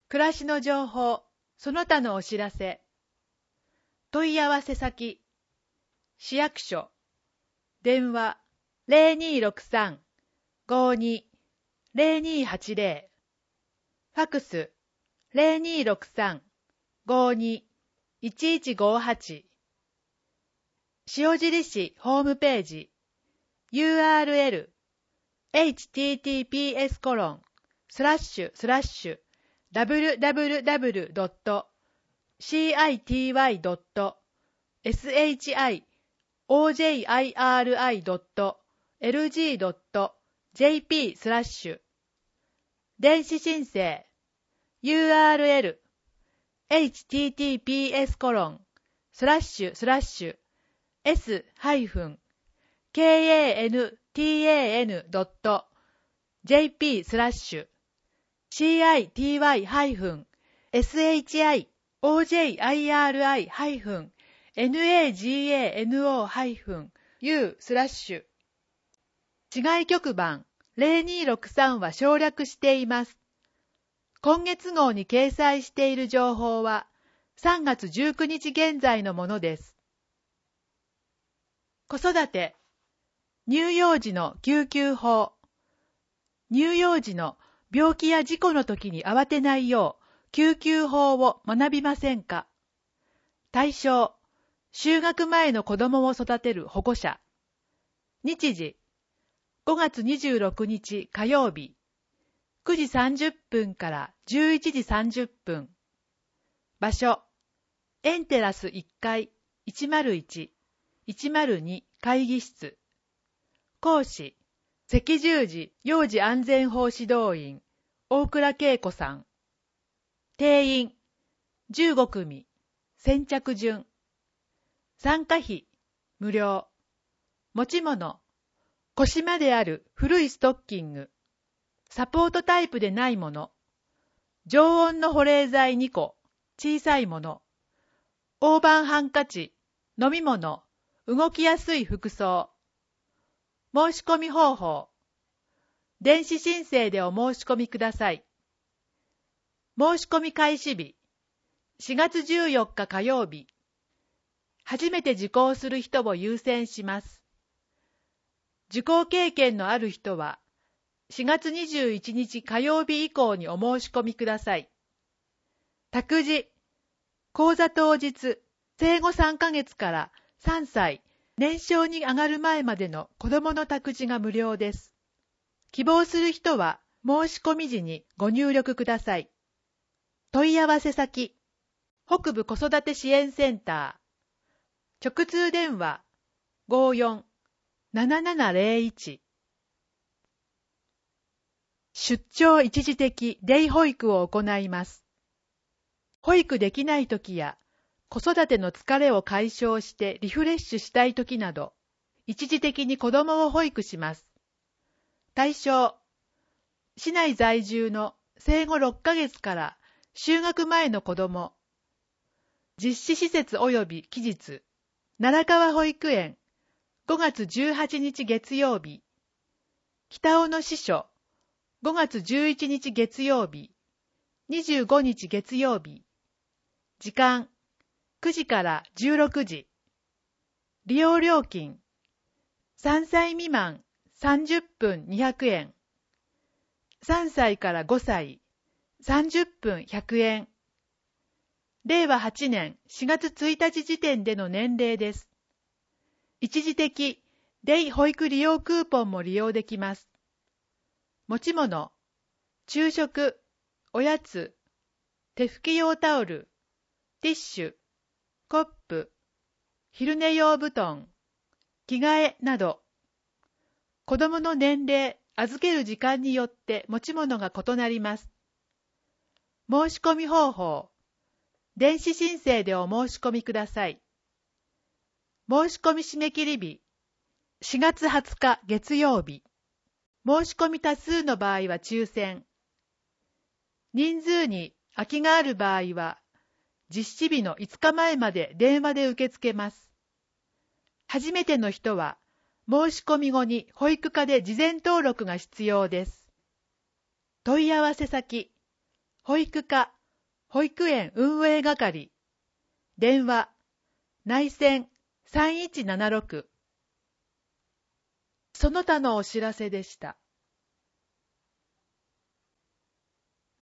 暮らしの情報、その他のお知らせ。問い合わせ先、市役所、電話0263-52-0280、ファクス0263-52-1158、塩尻市ホームページ、URL https://www.city.ori.lg.jp/ 電子申請 URL https://city-city.jp/city-nagano-u/ 市外局番0263は省略しています。今月号に掲載している情報は3月19日現在のものです。子育て、乳幼児の救急法。乳幼児の病気や事故の時に慌てないよう救急法を学びませんか？対象、就学前の子供を育てる保護者。日時、5月26日火曜日、9時30分から11時30分。場所、エンテラス1階101、102会議室。講師、赤十字幼児安全法指導員、大倉恵子さん。定員、15組、先着順。参加費、無料。持ち物、腰まである古いストッキング。サポートタイプでないもの。常温の保冷剤2個、小さいもの。大判ハンカチ、飲み物、動きやすい服装。申し込み方法。電子申請でお申し込みください。申し込み開始日。4月14日火曜日。初めて受講する人を優先します。受講経験のある人は、4月21日火曜日以降にお申し込みください。託児、講座当日、生後3ヶ月から3歳、年少に上がる前までの子どもの託児が無料です。希望する人は申し込み時にご入力ください。問い合わせ先、北部子育て支援センター。直通電話 54-7701。出張一時的デイ保育を行います。保育できないときや、子育ての疲れを解消してリフレッシュしたいときなど、一時的に子供を保育します。対象、市内在住の生後6ヶ月から就学前の子供。実施施設及び期日、奈良川保育園、5月18日月曜日。北尾の支所、5月11日月曜日、25日月曜日。時間、9時から16時。利用料金、3歳未満30分200円。3歳から5歳、30分100円。令和8年4月1日時点での年齢です。一時的、デイ保育利用クーポンも利用できます。持ち物、昼食、おやつ、手拭き用タオル、ティッシュ、コップ、昼寝用布団、着替えなど。子供の年齢、預ける時間によって持ち物が異なります。申し込み方法。電子申請でお申し込みください。申し込み締め切り日。4月20日月曜日。申し込み多数の場合は抽選。人数に空きがある場合は、実施日の5日前まで電話で受け付けます。初めての人は、申し込み後に保育課で事前登録が必要です。問い合わせ先、保育課保育園運営係、電話、内線3176。その他のお知らせでした。